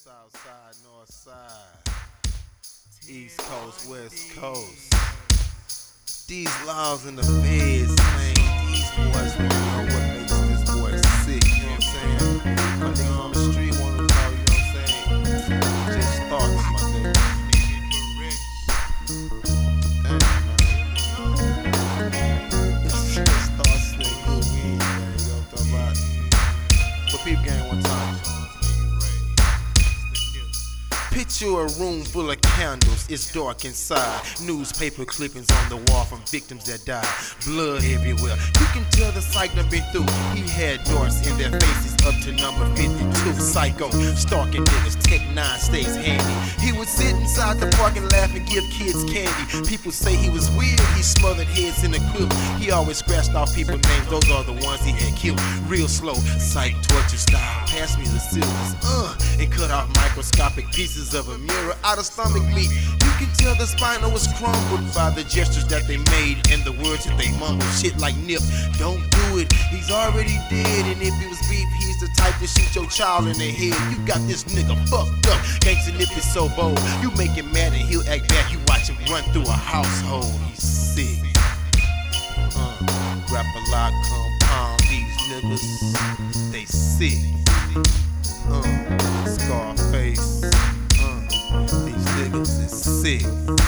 South side, north side, east coast, west coast. These laws in the feds, man, these boys wanna know what makes this boy sick, you know what I'm saying? My niggas on the street wanna know, you know what I'm saying? Just thoughts, my nigga. Just thoughts, nigga, weed, man, you know what I'm talking about? But peep game one time. Picture a room full of candles, it's dark inside. Newspaper clippings on the wall from victims that died. Blood everywhere, you can tell the psych done been through. He had darts in their faces up to number 52. Psycho, stalking niggas, Tech 9 stays handy. He would sit inside the park and laugh and give kids candy. People say he was weird, he smothered heads in a quilt. He always scratched off people's names, those are the ones he had killed. Real slow, psych torture style. Pass me the scissors, and cut off microscopic pieces of a mirror out of stomach meat. You can tell the spinal was crumbled by the gestures that they made and the words that they mumbled. Shit like Nip, don't do it, he's already dead. And if he was beef, he's the type to shoot your child in the head. You got this nigga fucked up. Gangsta Nip is so bold, you make him mad and he'll act back. You watch him run through a household, he's sick. Rap a lot, compound, these niggas, they sick. Scarface, these niggas is sick.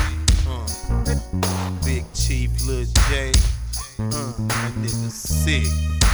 Big Chief, Lil J, that nigga sick.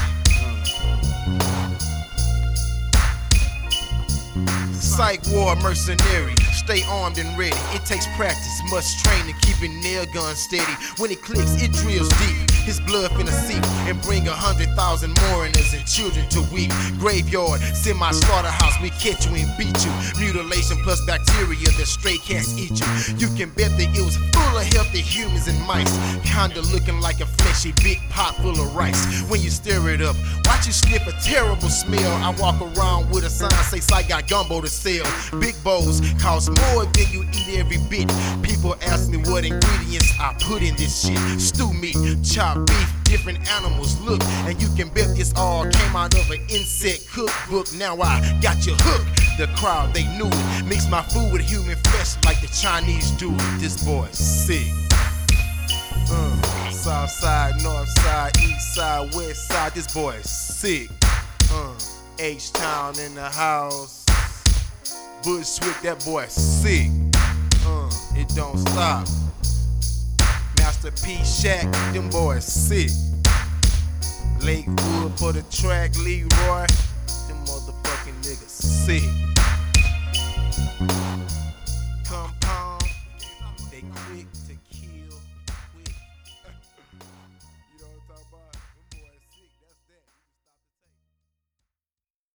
Psych war mercenary, stay armed and ready. It takes practice, much training, keeping nail guns steady. When it clicks, it drills deep. His blood finna seep and bring 100,000 mourners and children to weep. Graveyard, semi-slaughterhouse, we catch you and beat you. Mutilation plus bacteria that stray cats eat you. You can bet that it was full of healthy humans and mice, kinda looking like a fleshy big pot full of rice. When you stir it up, watch you sniff a terrible smell. I walk around with a sign say I got gumbo to sell. Big bowls cost more than you eat every bit. People ask me what ingredients I put in this shit. Stew meat, chopped beef, different animals look, and you can bet this all came out of an insect cookbook. Now I got you hooked. The crowd, they knew it. Mix my food with human flesh like the Chinese do it. This boy's sick. South side, north side, east side, west side. This boy's sick. H-Town in the house. Bushwick, that boy sick. It don't stop. Master P Shack, them boys sick. Lakewood for the track, Leroy, them motherfucking niggas sick. Compound, they quick to